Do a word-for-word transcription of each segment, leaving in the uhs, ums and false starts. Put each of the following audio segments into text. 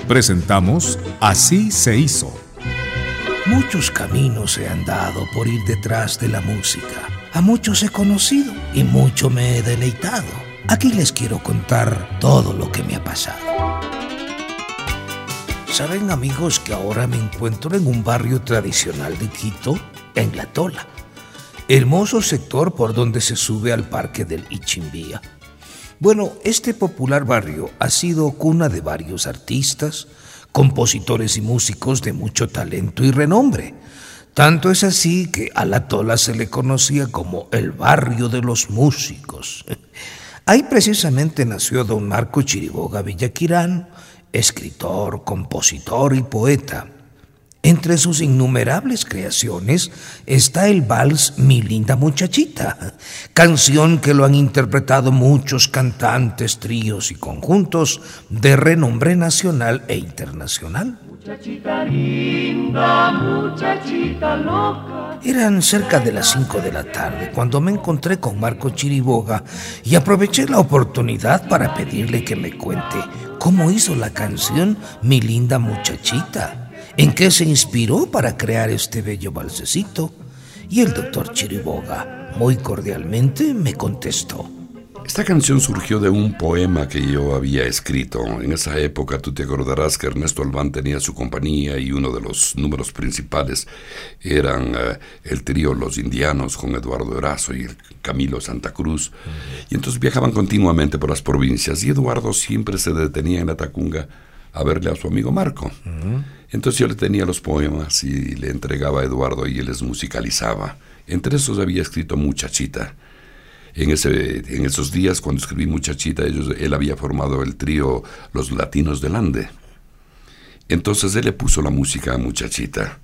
Presentamos Así se hizo. Muchos caminos he andado por ir detrás de la música. A muchos he conocido y mucho me he deleitado. Aquí les quiero contar todo lo que me ha pasado. Saben, amigos, que ahora me encuentro en un barrio tradicional de Quito, en La Tola, hermoso sector por donde se sube al parque del Ichimbía. Bueno, este popular barrio ha sido cuna de varios artistas, compositores y músicos de mucho talento y renombre. Tanto es así que a La Tola se le conocía como el barrio de los músicos. Ahí precisamente nació don Marco Chiriboga Villaquirán, escritor, compositor y poeta. Entre sus innumerables creaciones está el vals Mi linda muchachita, canción que lo han interpretado muchos cantantes, tríos y conjuntos de renombre nacional e internacional. Muchachita linda, muchachita loca. Eran cerca de las cinco de la tarde cuando me encontré con Marco Chiriboga y aproveché la oportunidad para pedirle que me cuente cómo hizo la canción Mi linda muchachita. ¿En qué se inspiró para crear este bello balsecito? Y el doctor Chiriboga, muy cordialmente, me contestó. Esta canción surgió de un poema que yo había escrito. En esa época tú te acordarás que Ernesto Albán tenía su compañía y uno de los números principales eran uh, el trío Los Indianos con Eduardo Erazo y Camilo Santa Cruz. Uh-huh. Y entonces viajaban continuamente por las provincias y Eduardo siempre se detenía en la Tacunga a verle a su amigo Marco. Uh-huh. Entonces yo le tenía los poemas y le entregaba a Eduardo y él les musicalizaba. Entre esos había escrito Muchachita. En, ese, en esos días, cuando escribí Muchachita, ellos, él había formado el trío Los Latinos del Ande. Entonces él le puso la música a Muchachita.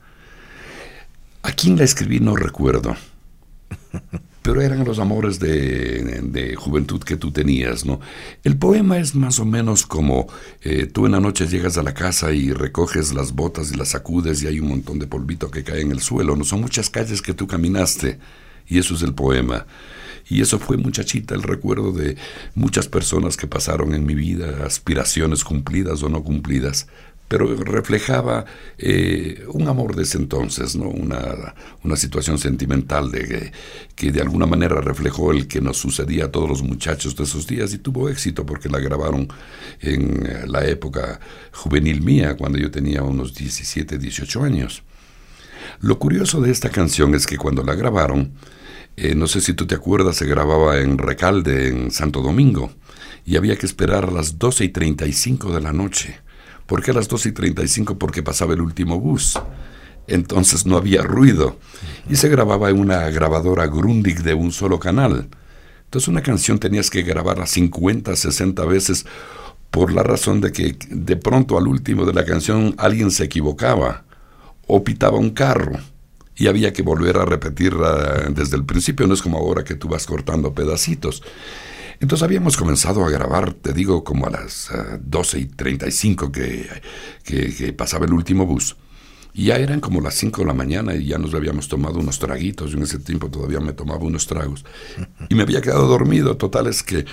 ¿A quién la escribí? No recuerdo. Pero eran los amores de, de juventud que tú tenías, ¿no? El poema es más o menos como eh, tú en la noche llegas a la casa y recoges las botas y las sacudes y hay un montón de polvito que cae en el suelo, ¿no? Son muchas calles que tú caminaste y eso es el poema. Y eso fue, Muchachita, el recuerdo de muchas personas que pasaron en mi vida, aspiraciones cumplidas o no cumplidas, pero reflejaba eh, un amor de ese entonces, ¿no? Una, una situación sentimental de que, que de alguna manera reflejó el que nos sucedía a todos los muchachos de esos días y tuvo éxito porque la grabaron en la época juvenil mía, cuando yo tenía unos diecisiete, dieciocho años. Lo curioso de esta canción es que cuando la grabaron, eh, no sé si tú te acuerdas, se grababa en Recalde, en Santo Domingo, y había que esperar a las doce y treinta y cinco de la noche. ¿Por qué a las doce y treinta y cinco? Porque pasaba el último bus. Entonces no había ruido. Y se grababa en una grabadora Grundig de un solo canal. Entonces una canción tenías que grabarla cincuenta, sesenta veces por la razón de que de pronto al último de la canción alguien se equivocaba o pitaba un carro y había que volver a repetirla desde el principio. No es como ahora que tú vas cortando pedacitos. Entonces habíamos comenzado a grabar, te digo, como a las uh, doce y treinta y cinco que, que, que pasaba el último bus. Y ya eran como las cinco de la mañana y ya nos habíamos tomado unos traguitos. Yo en ese tiempo todavía me tomaba unos tragos. Y me había quedado dormido. Total es que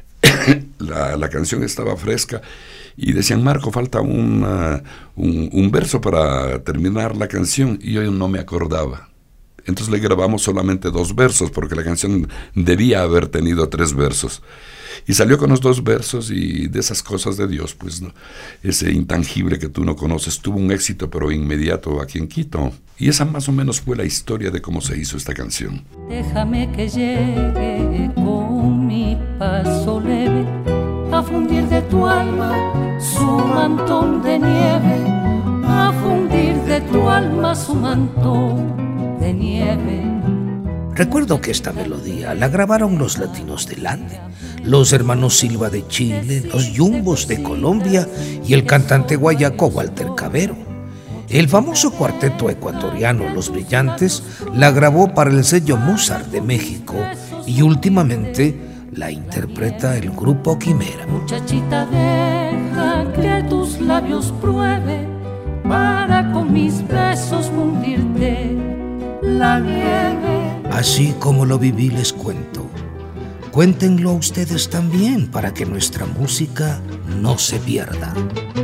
la, la canción estaba fresca y decían, Marco, falta una, un, un verso para terminar la canción. Y yo no me acordaba. Entonces le grabamos solamente dos versos, porque la canción debía haber tenido tres versos. Y salió con los dos versos y de esas cosas de Dios, pues, ¿no? Ese intangible que tú no conoces, tuvo un éxito pero inmediato aquí en Quito. Y esa más o menos fue la historia de cómo se hizo esta canción. Déjame que llegue con mi paso leve a fundir de tu alma su mantón de nieve, a fundir de tu alma su mantón de nieve. Recuerdo que esta melodía la grabaron los Latinos del Ande, los hermanos Silva de Chile, los Yumbos de Colombia y el cantante guayaco Walter Cabero. El famoso cuarteto ecuatoriano Los Brillantes la grabó para el sello Mozart de México y últimamente la interpreta el grupo Quimera. Muchachita, deja que tus labios prueben para con mis besos fundirte la nieve. Así como lo viví les cuento. Cuéntenlo a ustedes también para que nuestra música no se pierda.